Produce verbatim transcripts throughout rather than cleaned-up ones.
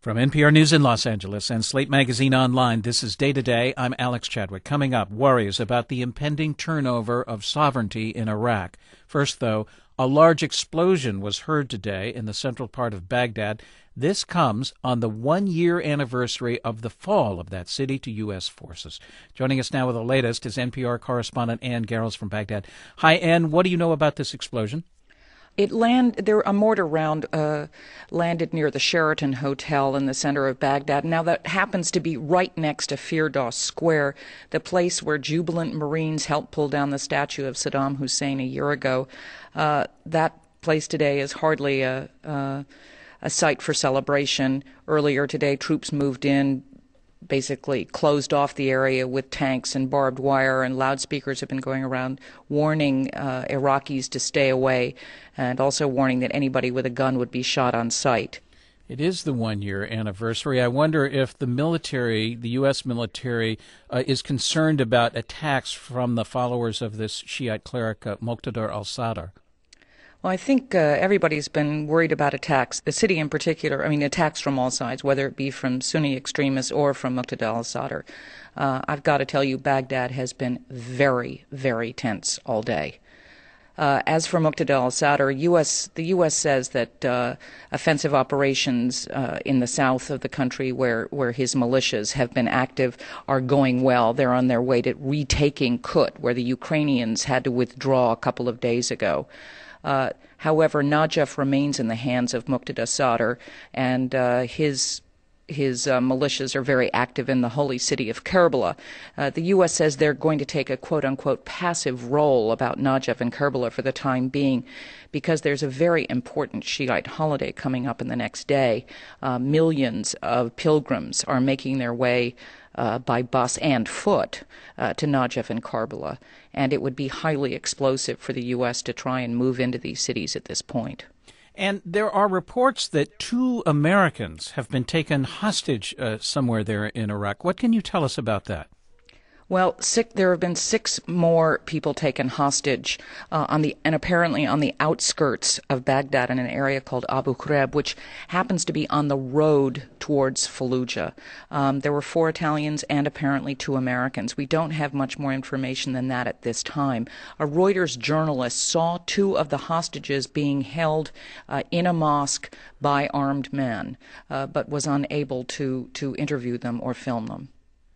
From N P R News in Los Angeles and Slate Magazine Online, this is Day to Day. I'm Alex Chadwick. Coming up, worries about the impending turnover of sovereignty in Iraq. First, though, a large explosion was heard today in the central part of Baghdad. This comes on the one-year anniversary of the fall of that city to U S forces. Joining us now with the latest is N P R correspondent Ann Garrels from Baghdad. Hi, Ann. What do you know about this explosion? It land there a mortar round uh, landed near the Sheraton Hotel in the center of Baghdad. Now that happens to be right next to Firdos Square, the place where jubilant Marines helped pull down the statue of Saddam Hussein a year ago. Uh, that place today is hardly a, uh, a site for celebration. Earlier today, troops moved in, basically closed off the area with tanks and barbed wire, and loudspeakers have been going around warning uh, Iraqis to stay away, and also warning that anybody with a gun would be shot on sight. It is the one-year anniversary. I wonder if the military, the U S military, uh, is concerned about attacks from the followers of this Shiite cleric, uh, Muqtada al-Sadr. Well, I think uh, everybody's been worried about attacks, the city in particular. I mean, attacks from all sides, whether it be from Sunni extremists or from Muqtada al-Sadr. Uh, I've got to tell you, Baghdad has been very, very tense all day. Uh, as for Muqtada al-Sadr, U S, the U S says that uh, offensive operations uh, in the south of the country where, where his militias have been active are going well. They're on their way to retaking Kut, where the Ukrainians had to withdraw a couple of days ago. Uh, however, Najaf remains in the hands of Muqtada Sadr, and uh, his his uh, militias are very active in the holy city of Karbala. Uh, the U S says they're going to take a quote-unquote passive role about Najaf and Karbala for the time being, because there's a very important Shiite holiday coming up in the next day. Uh, millions of pilgrims are making their way Uh, by bus and foot uh, to Najaf and Karbala, and it would be highly explosive for the U S to try and move into these cities at this point. And there are reports that two Americans have been taken hostage uh, somewhere there in Iraq. What can you tell us about that? Well, six, there have been six more people taken hostage uh, on the and apparently on the outskirts of Baghdad in an area called Abu Ghraib, which happens to be on the road towards Fallujah. Um, there were four Italians and apparently two Americans. We don't have much more information than that at this time. A Reuters journalist saw two of the hostages being held uh, in a mosque by armed men, uh, but was unable to, to interview them or film them.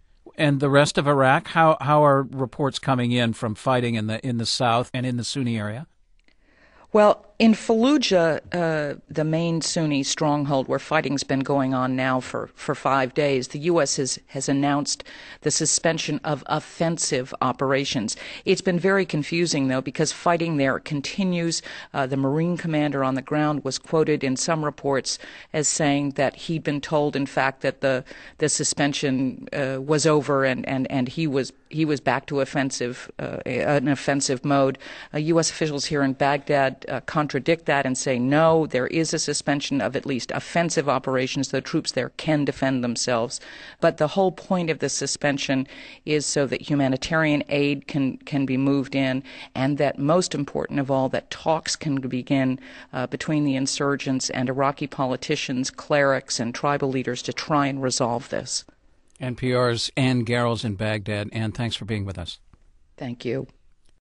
And the rest of Iraq, how how are reports coming in from fighting in the in the south and in the Sunni area? Well, in Fallujah, uh, the main Sunni stronghold where fighting's been going on now for, for five days, the U S has, has announced the suspension of offensive operations. It's been very confusing, though, because fighting there continues. Uh, the Marine commander on the ground was quoted in some reports as saying that he'd been told, in fact, that the the suspension uh, was over and, and, and he was he was back to offensive uh, an offensive mode. Uh, U S officials here in Baghdad uh, contradict that and say, no, there is a suspension of at least offensive operations. The troops there can defend themselves. But the whole point of the suspension is so that humanitarian aid can, can be moved in, and that, most important of all, that talks can begin uh, between the insurgents and Iraqi politicians, clerics, and tribal leaders to try and resolve this. N P R's Ann Garrels in Baghdad. Ann, thanks for being with us. Thank you.